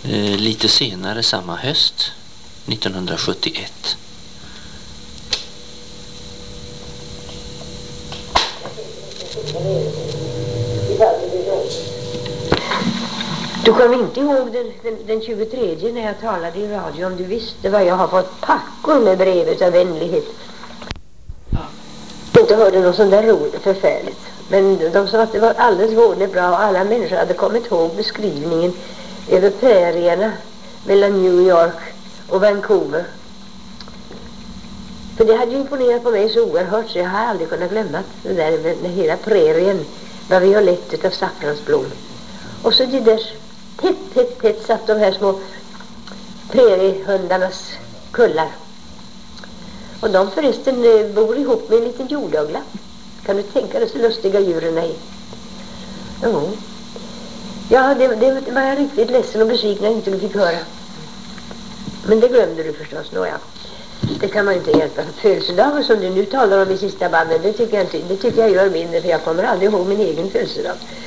Lite senare samma höst, 1971. Du kommer inte ihåg den 23 när jag talade i radio, om du visste vad jag har fått packor med brevet av vänlighet. Jag inte hörde något sånt där roligt, förfärligt. Men de sa att det var alldeles vårdligt bra och alla människor hade kommit ihåg beskrivningen över prärierna mellan New York och Vancouver. För det hade ju imponerat på mig så oerhört så jag har aldrig kunnat glömma det där med hela prärien var violett av saffransblom. Och så det där tätt satt de här små präriehundarnas kullar. Och de förresten bor ihop med en liten jordögla. Kan du tänka dig så lustiga djuren är? Jo. Ja, det var jag riktigt ledsen och besviken när jag inte fick höra. Men det glömde du förstås, nåja. Det kan man inte hjälpa. Födelsedagar som du nu talar om i sista banden, det tycker jag gör mindre, för jag kommer aldrig ihåg min egen födelsedag.